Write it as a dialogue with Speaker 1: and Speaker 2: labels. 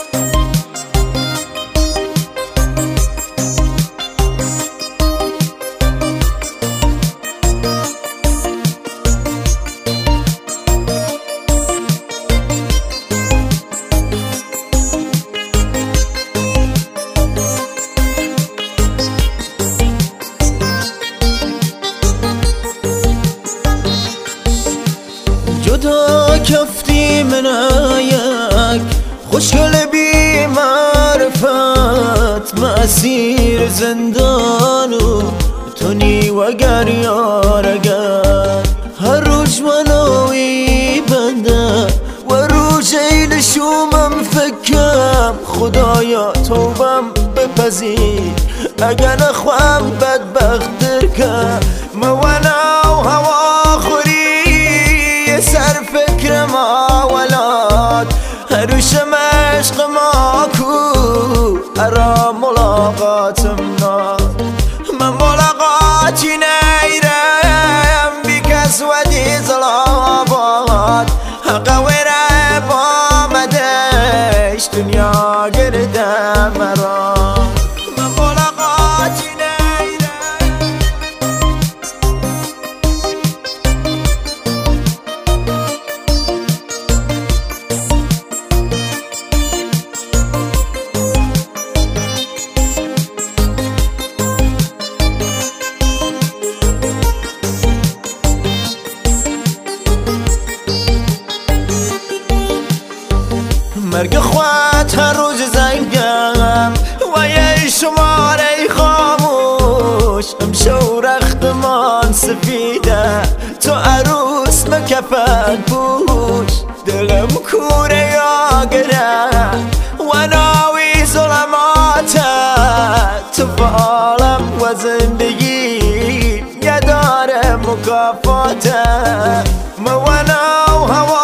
Speaker 1: جدا کفتی منایک خوشگل بی معرفت مسیر زندانو تونی وگر یارگر هر روز منوی بنده و روز این شومم فکرم خدایا توبم بپذیر اگر نخوام بدبخت درکم موانو هوا خوری سر فکر ما ولاد هروشم عشق ما کو ارا ملاقاتم نا من ملاقاتی نیرم بی کس ودی زلابات حقا ویره با مدش دنیا گردم مرا من ملاقاتی مرگ خوات هر روز زنگم و یه شماره خاموش امشو رختمان سفیده تو عروس مکفن پوش دلم کوره یا گره و ناوی ظلماتت تو فعالم و زندگی یه داره مکافاته موانو هوا